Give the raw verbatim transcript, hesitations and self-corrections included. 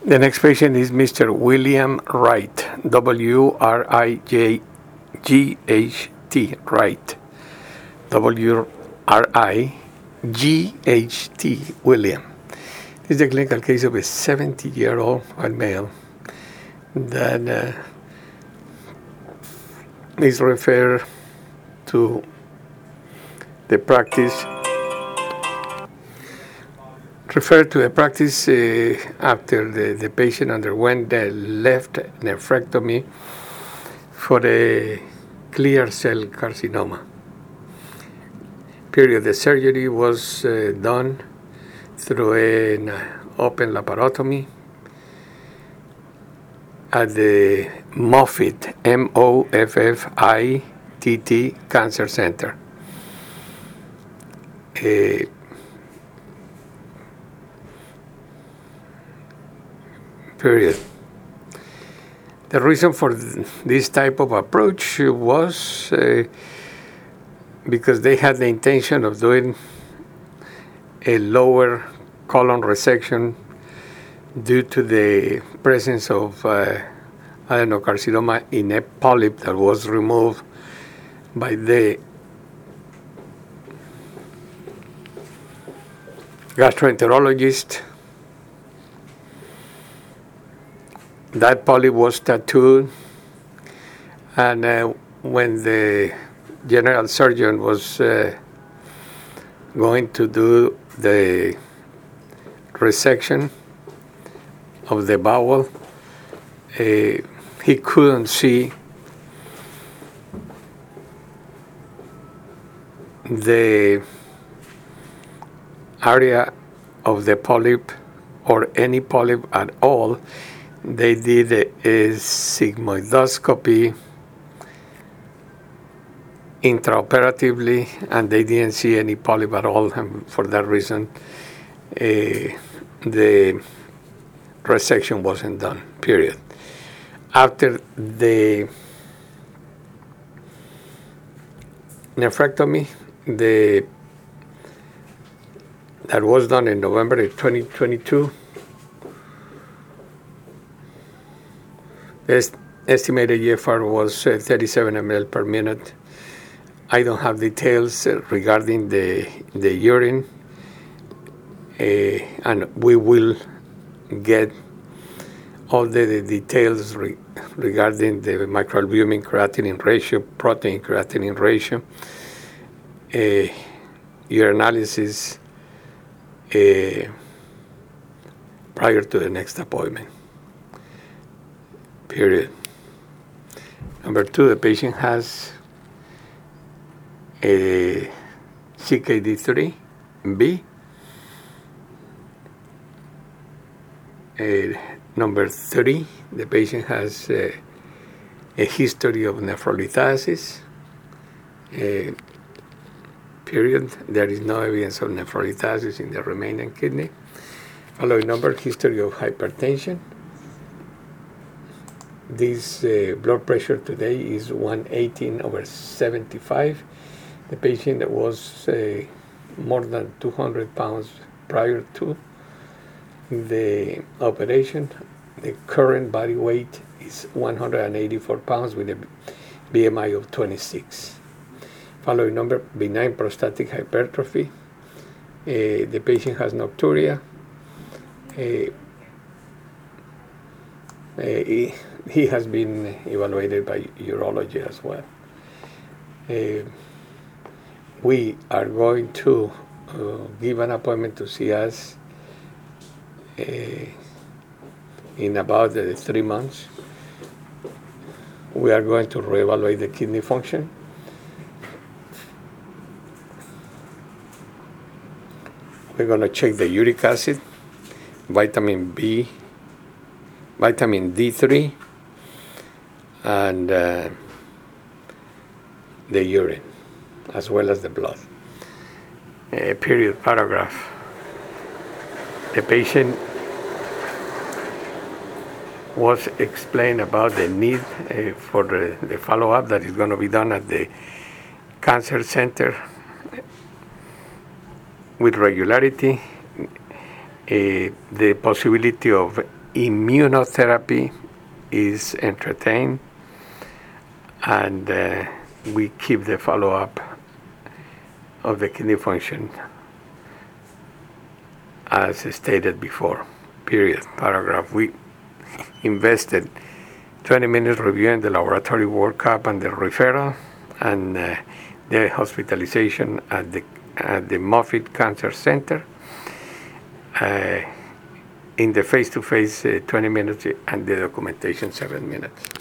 The next patient is Mister William Wright, W R I J G H T, Wright, W R I G H T, William. This is a clinical case of a seventy-year-old white male that uh, is referred to the practice referred to a practice uh, after the, the patient underwent the left nephrectomy for a clear cell carcinoma. Period. The surgery was uh, done through an open laparotomy at the Moffitt, M O F F I T T Cancer Center. Uh, period. The reason for th- this type of approach was uh, because they had the intention of doing a lower colon resection due to the presence of uh, adenocarcinoma in a polyp that was removed by the gastroenterologist. That polyp was tattooed, and uh, when the general surgeon was uh, going to do the resection of the bowel, uh, he couldn't see the area of the polyp or any polyp at all. They did a, a sigmoidoscopy intraoperatively, and they didn't see any polyp at all, and for that reason, uh, the resection wasn't done, period. After the nephrectomy, the that was done in November twenty twenty-two, the estimated G F R was uh, thirty-seven milliliters per minute. I don't have details uh, regarding the the urine, uh, and we will get all the, the details re- regarding the microalbumin creatinine ratio, protein creatinine ratio, uh, urinalysis uh, prior to the next appointment. Period. Number two, the patient has a C K D three B. Uh, number three, the patient has uh, a history of nephrolithasis. Uh, period. There is no evidence of nephrolithasis in the remaining kidney. Following number, history of hypertension. This uh, blood pressure today is one eighteen over seventy-five. The patient was uh, more than two hundred pounds prior to the operation. The current body weight is one hundred eighty-four pounds with a B M I of twenty-six. Following number, benign prostatic hypertrophy. Uh, the patient has nocturia. Uh, uh, he, he has been evaluated by urology as well. Uh, we are going to uh, give an appointment to see us uh, in about uh, three months. We are going to reevaluate the kidney function. We're going to check the uric acid, vitamin B, vitamin D three, and uh, the urine, as well as the blood. Uh, period. Paragraph. The patient was explained about the need uh, for the, the follow-up that is going to be done at the cancer center with regularity, uh, the possibility of immunotherapy is entertained, and uh, we keep the follow-up of the kidney function as stated before. Period. Paragraph. We invested twenty minutes reviewing the laboratory workup and the referral and uh, the hospitalization at the at the Moffitt Cancer Center. Uh, in the face-to-face uh, twenty minutes and the documentation seven minutes.